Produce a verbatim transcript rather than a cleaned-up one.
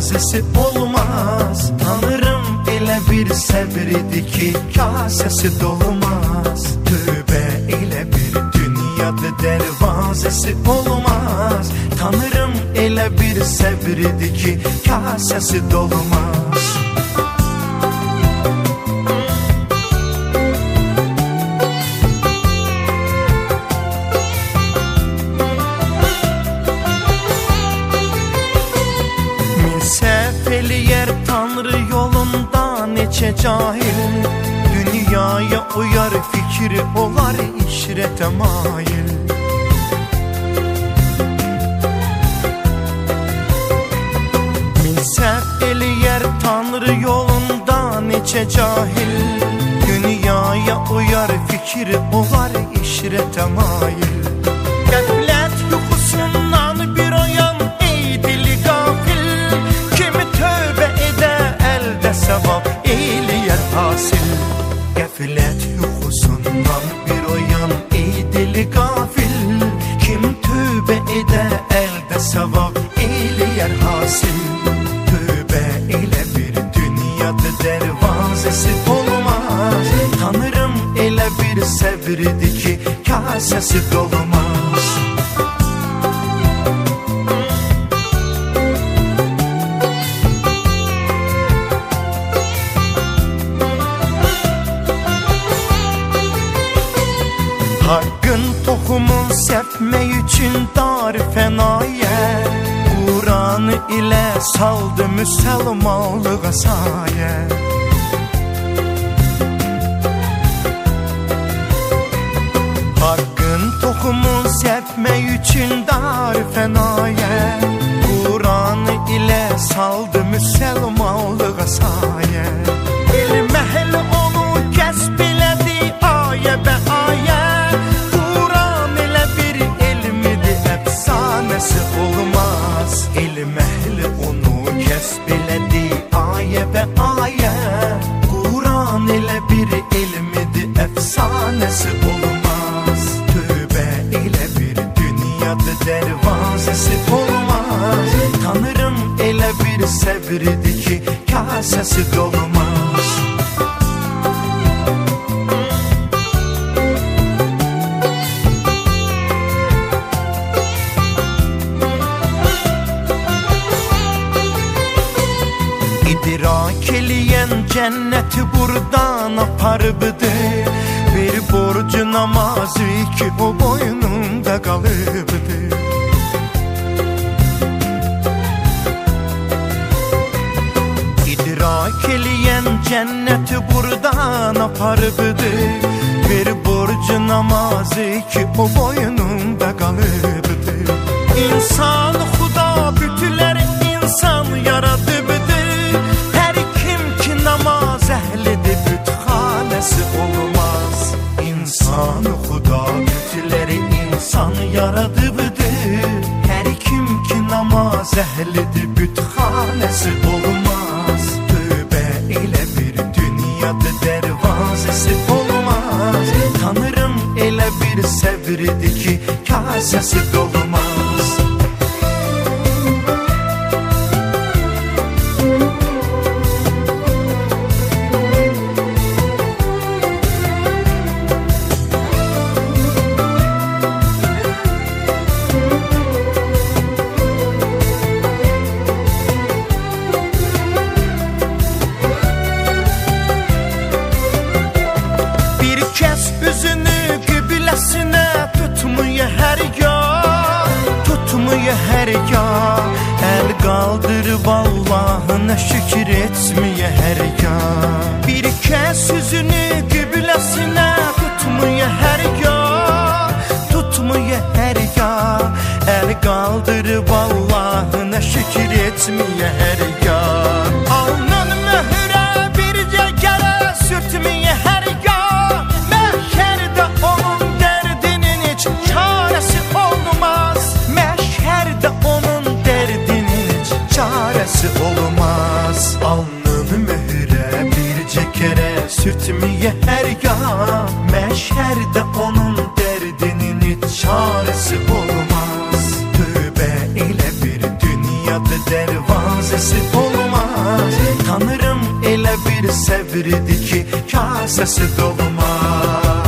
dervazesi olmaz. Tanırım elə bir səbirdi ki kasesi dolmaz. Tövbe elə bir dünyada dervazesi olmaz. Tanırım elə bir səbirdi ki kasesi dolmaz. Tanrı yolunda neçe cahil, dünyaya uyar fikri olar işrete mail. Min səhv eləyər Tanrı yolunda neçe cahil, dünyaya uyar fikri olar işrete mail. Qəflət yuxusundan bir oyan ey dili qafil, kimi tövbə sevap eyləyər hasil. Qəflət yuxusundan bir oyan ey dili qafil, kim tövbə edə əldə sevap eyləyər hasil. Tövbə elə bir dünyada dervazesi olmaz. Tanırım elə bir səbirdi ki kasesi dolmaz. Hakkın tohumun sepmək üçün dar fənaya, Quranı ilə saldı müsəlmanlığa sayə. Hakkın tohumun sepmək üçün dar fənaya, Quranı ilə saldı müsəlmanlığa sayə. Elm əhli onu kəsb elədi ayə bə ayə, olmaz. Elm əhli onu kəsb elədi ayə və ayə, Quran elə bir elmidir, əfsanəsi olmaz. Tövbə elə bir dünyada dervazesi olmaz. Tanırım elə bir səbirdi ki kasesi dolmaz. İdrak eləyən cənnəti buradan aparıbdı, bir borcu namazı ki o boynunda qalıbdı. İdrak eləyən cənnəti buradan aparıbdı, bir borcu namazı ki o boynunda qalıbdı. İnsan xuda bütülər insan yaradıbdı, namaz əhlidir bütxanəsi olmaz. İnsan xuda bütləri insan yaradıbdır, hər kim ki namaz əhlidir bütxanəsi olmaz. Tövbə elə bir dünyada dervazesi olmaz. Tanırım elə bir səbirdi ki kasesi dolmaz. El kaldırıp Allah'ına şükür etmeye her ya. Bir kez yüzünü kıblesine tutmaya her ya, tutmaya her ya. El kaldırıp Allah'ına şükür etmeye her ya. Alnın mühüre bir kere sürtmeye her ya. Mehşerde onun derdinin hiç çaresi olmaz. Mehşerde onun çaresi olmaz. Alnını mühüre birce kere sürtmeye her ya. Meşherde onun derdinin hiç çaresi olmaz. Tövbe ile bir dünyada dervazesi kasesi olmaz. Tanırım elə bir səbridir ki, kasesi dolmaz.